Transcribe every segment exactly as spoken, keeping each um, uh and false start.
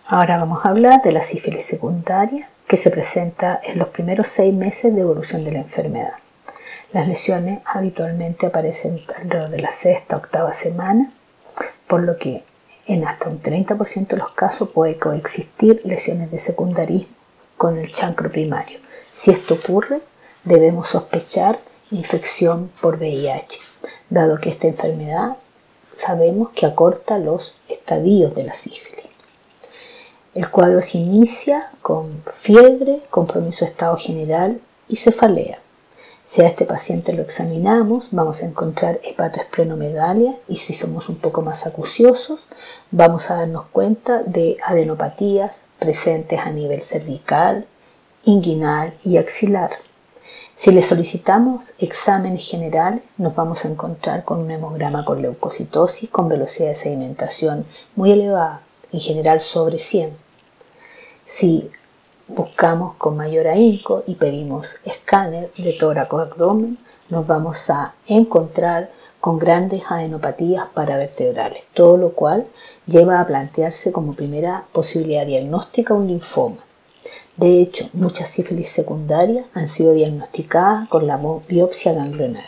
Ahora vamos a hablar de la sífilis secundaria, que se presenta en los primeros seis meses de evolución de la enfermedad. Las lesiones habitualmente aparecen alrededor de la sexta o octava semana, por lo que en hasta un treinta por ciento de los casos puede coexistir lesiones de secundarismo con el chancro primario. Si esto ocurre, debemos sospechar infección por V I H, dado que esta enfermedad sabemos que acorta los estadios de la sífilis. El cuadro se inicia con fiebre, compromiso de estado general y cefalea. Si a este paciente lo examinamos, vamos a encontrar hepatoesplenomegalia y si somos un poco más acuciosos, vamos a darnos cuenta de adenopatías presentes a nivel cervical, inguinal y axilar. Si le solicitamos exámenes generales, nos vamos a encontrar con un hemograma con leucocitosis con velocidad de sedimentación muy elevada, en general sobre cien. Si buscamos con mayor ahínco y pedimos escáner de tórax o abdomen, nos vamos a encontrar con grandes adenopatías paravertebrales, todo lo cual lleva a plantearse como primera posibilidad diagnóstica un linfoma. De hecho, muchas sífilis secundarias han sido diagnosticadas con la biopsia ganglionar.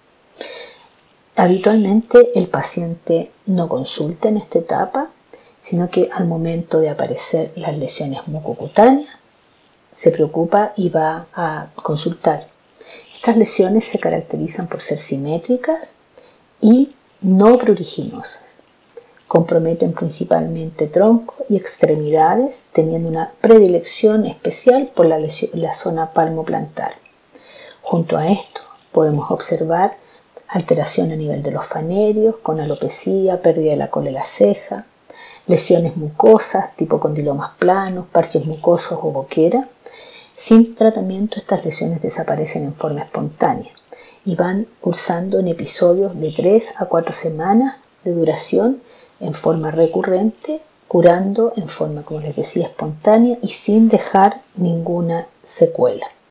Habitualmente el paciente no consulta en esta etapa, sino que al momento de aparecer las lesiones mucocutáneas se preocupa y va a consultar. Estas lesiones se caracterizan por ser simétricas y no pruriginosas. Comprometen principalmente tronco y extremidades, teniendo una predilección especial por la, lesión, la zona palmoplantar. Junto a esto podemos observar alteración a nivel de los fanerios, con alopecia, pérdida de la cola de la ceja, lesiones mucosas tipo condilomas planos, parches mucosos o boquera. Sin tratamiento estas lesiones desaparecen en forma espontánea y van cursando en episodios de tres a cuatro semanas de duración en forma recurrente, curando en forma, como les decía, espontánea y sin dejar ninguna secuela.